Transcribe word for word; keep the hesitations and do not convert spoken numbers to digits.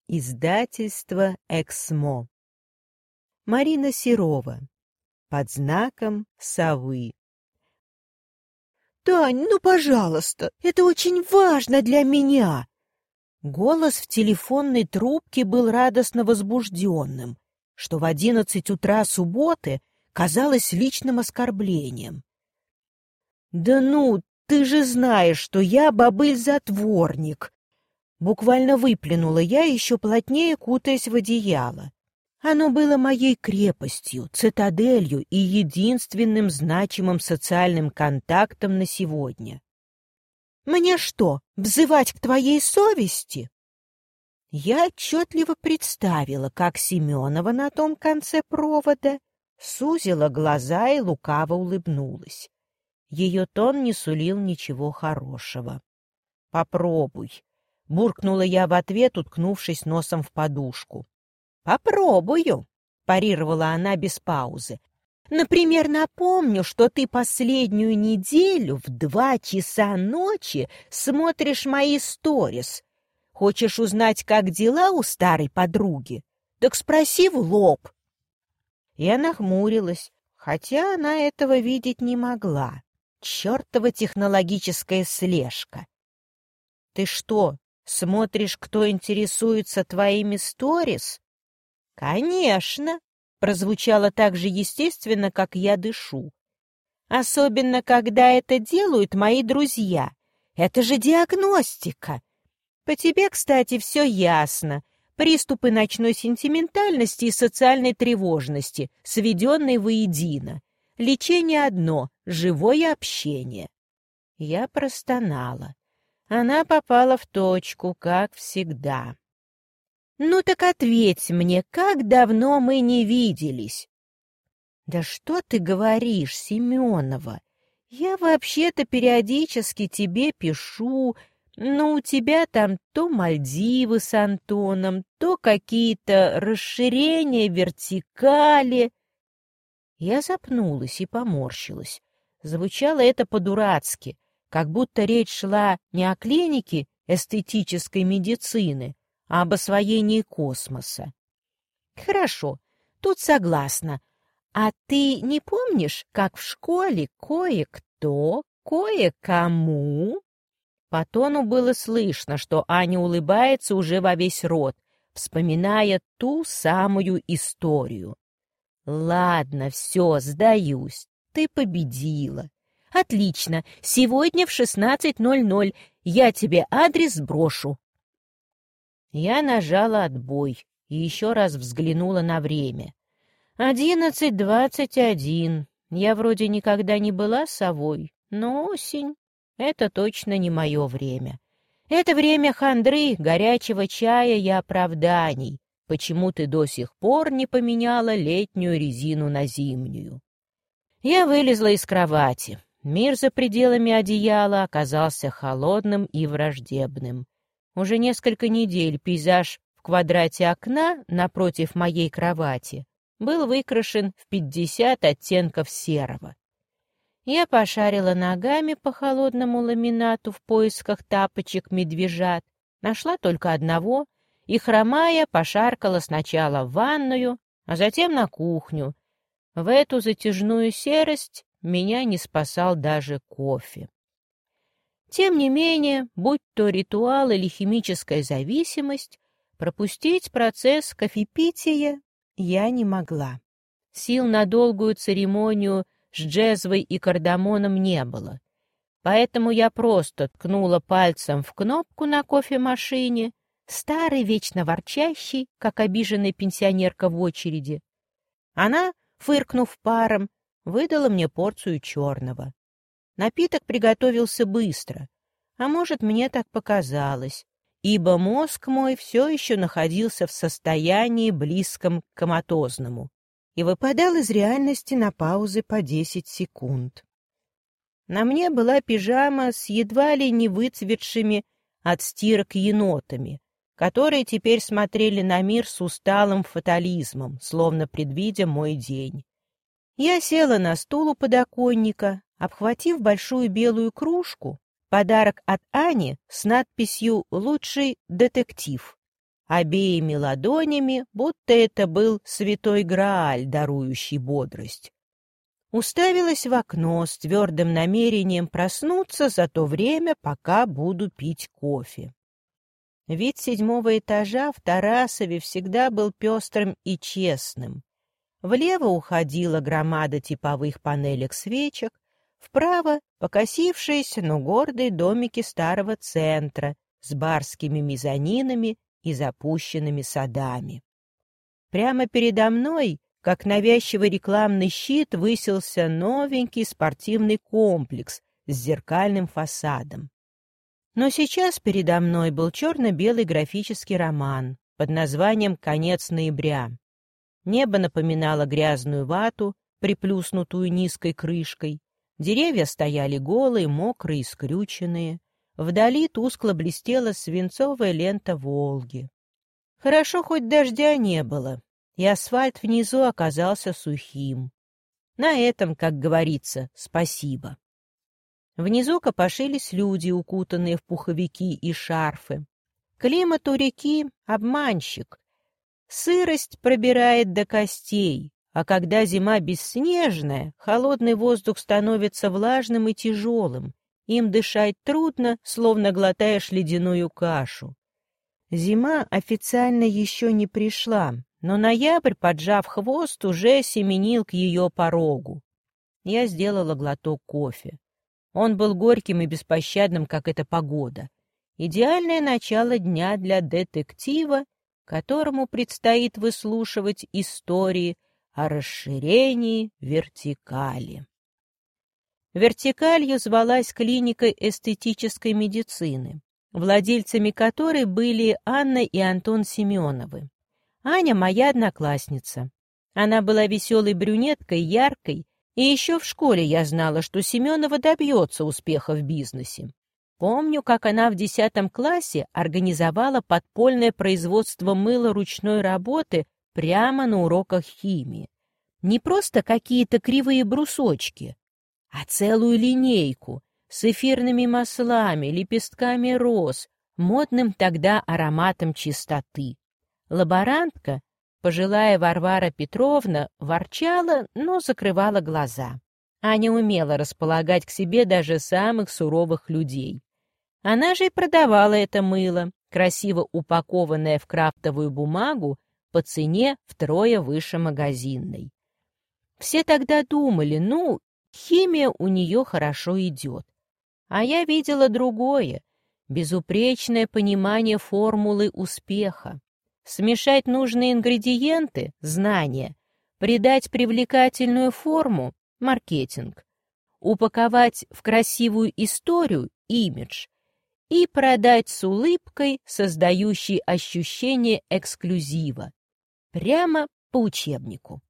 Издательство «Эксмо». Марина Серова. Под знаком совы. «Тань, ну, пожалуйста, это очень важно для меня!» Голос в телефонной трубке был радостно возбужденным, что в одиннадцать утра субботы казалось личным оскорблением. «Да ну, ты же знаешь, что я бобыль-затворник!» Буквально выплюнула я, еще плотнее кутаясь в одеяло. Оно было моей крепостью, цитаделью и единственным значимым социальным контактом на сегодня. «Мне что, взывать к твоей совести?» Я отчетливо представила, как Семенова на том конце провода сузила глаза и лукаво улыбнулась. Ее тон не сулил ничего хорошего. «Попробуй», — буркнула я в ответ, уткнувшись носом в подушку. «Попробую», — парировала она без паузы. «Например, напомню, что ты последнюю неделю в два часа ночи смотришь мои сторис. Хочешь узнать, как дела у старой подруги? Так спроси в лоб». Я нахмурилась, хотя она этого видеть не могла. Чёртова технологическая слежка. «Ты что, смотришь, кто интересуется твоими сторис?» «Конечно», — прозвучало так же естественно, как я дышу. «Особенно, когда это делают мои друзья. Это же диагностика. По тебе, кстати, все ясно. Приступы ночной сентиментальности и социальной тревожности, сведенные воедино. Лечение одно — живое общение». Я простонала. Она попала в точку, как всегда. «Ну так ответь мне, как давно мы не виделись?» «Да что ты говоришь, Семенова? Я вообще-то периодически тебе пишу, но у тебя там то Мальдивы с Антоном, то какие-то расширения вертикали». Я запнулась и поморщилась. Звучало это по-дурацки, как будто речь шла не о клинике эстетической медицины, а об освоении космоса. «Хорошо, тут согласна. А ты не помнишь, как в школе кое-кто, кое-кому...» По тону было слышно, что Аня улыбается уже во весь рот, вспоминая ту самую историю. «Ладно, все, сдаюсь. Ты победила. Отлично, сегодня в шестнадцать ноль ноль я тебе адрес сброшу». Я нажала отбой и еще раз взглянула на время. Одиннадцать двадцать один. Я вроде никогда не была совой, но осень — это точно не мое время. Это время хандры, горячего чая и оправданий. Почему ты до сих пор не поменяла летнюю резину на зимнюю? Я вылезла из кровати. Мир за пределами одеяла оказался холодным и враждебным. Уже несколько недель пейзаж в квадрате окна напротив моей кровати был выкрашен в пятьдесят оттенков серого. Я пошарила ногами по холодному ламинату в поисках тапочек-медвежат, нашла только одного и, хромая, пошаркала сначала в ванную, а затем на кухню. В эту затяжную серость меня не спасал даже кофе. Тем не менее, будь то ритуал или химическая зависимость, пропустить процесс кофепития я не могла. Сил на долгую церемонию с джезвой и кардамоном не было. Поэтому я просто ткнула пальцем в кнопку на кофемашине, старый, вечно ворчащий, как обиженная пенсионерка в очереди. Она, фыркнув паром, выдала мне порцию черного. Напиток приготовился быстро, а может, мне так показалось, ибо мозг мой все еще находился в состоянии близком к коматозному и выпадал из реальности на паузы по десять секунд. На мне была пижама с едва ли не выцветшими от стирок енотами, которые теперь смотрели на мир с усталым фатализмом, словно предвидя мой день. Я села на стул у подоконника, обхватив большую белую кружку, подарок от Ани с надписью «Лучший детектив». обеими ладонями, будто это был святой Грааль, дарующий бодрость. Уставилась в окно с твердым намерением проснуться за то время, пока буду пить кофе. Вид седьмого этажа в Тарасове всегда был пестрым и честным. Влево уходила громада типовых панелек свечек, вправо — покосившиеся, но гордые домики старого центра с барскими мезонинами и запущенными садами. Прямо передо мной, как навязчивый рекламный щит, высился новенький спортивный комплекс с зеркальным фасадом. Но сейчас передо мной был черно-белый графический роман под названием «Конец ноября». Небо напоминало грязную вату, приплюснутую низкой крышкой. Деревья стояли голые, мокрые и скрюченные. Вдали тускло блестела свинцовая лента Волги. Хорошо, хоть дождя не было, и асфальт внизу оказался сухим. На этом, как говорится, спасибо. Внизу копошились люди, укутанные в пуховики и шарфы. Климат у реки — обманщик. Сырость пробирает до костей, а когда зима бесснежная, холодный воздух становится влажным и тяжелым. Им дышать трудно, словно глотаешь ледяную кашу. Зима официально еще не пришла, но ноябрь, поджав хвост, уже семенил к ее порогу. Я сделала глоток кофе. Он был горьким и беспощадным, как эта погода. Идеальное начало дня для детектива, которому предстоит выслушивать истории о расширении вертикали. Вертикалью звалась клиника эстетической медицины, владельцами которой были Анна и Антон Семеновы. Аня — моя одноклассница. Она была веселой брюнеткой, яркой, и еще в школе я знала, что Семенова добьется успеха в бизнесе. Помню, как она в десятом классе организовала подпольное производство мыла ручной работы прямо на уроках химии. Не просто какие-то кривые брусочки, а целую линейку с эфирными маслами, лепестками роз, модным тогда ароматом чистоты. Лаборантка, пожилая Варвара Петровна, ворчала, но закрывала глаза. Аня умела располагать к себе даже самых суровых людей. Она же и продавала это мыло, красиво упакованное в крафтовую бумагу, по цене втрое выше магазинной. Все тогда думали, ну, химия у нее хорошо идет. А я видела другое, безупречное понимание формулы успеха. Смешать нужные ингредиенты — знания, придать привлекательную форму — маркетинг, упаковать в красивую историю — имидж, и продать с улыбкой, создающей ощущение эксклюзива. Прямо по учебнику.